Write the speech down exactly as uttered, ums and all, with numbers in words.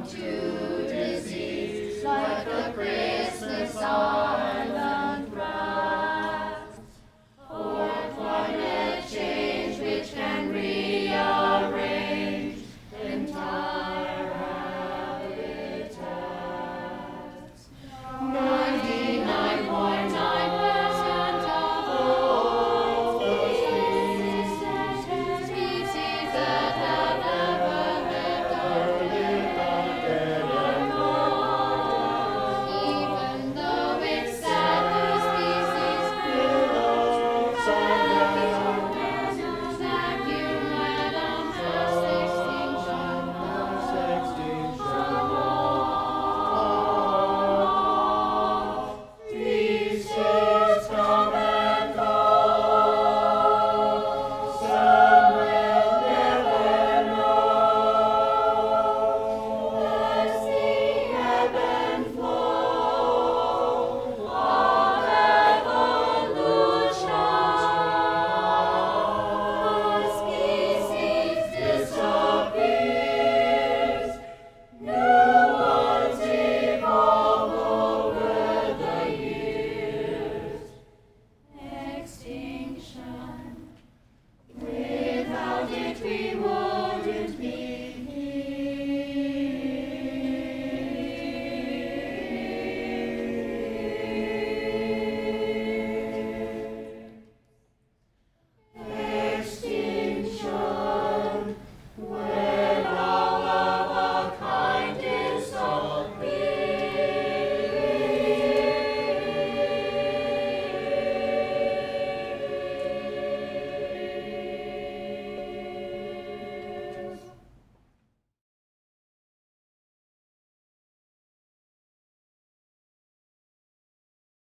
down to disease, like a Christmas island grass, or climate change which can rearrange entire habitats. Ninety-nine point nine percent of all species that have ever lived are lived on dead and gone. Even though it's sad, these species belong vacuum led on mass extinction. Mass extinction. Species come and go. Some will never know. Let's see ebb and flow of evolution. A species disappears, new ones evolve over the years. Extinction. Without it we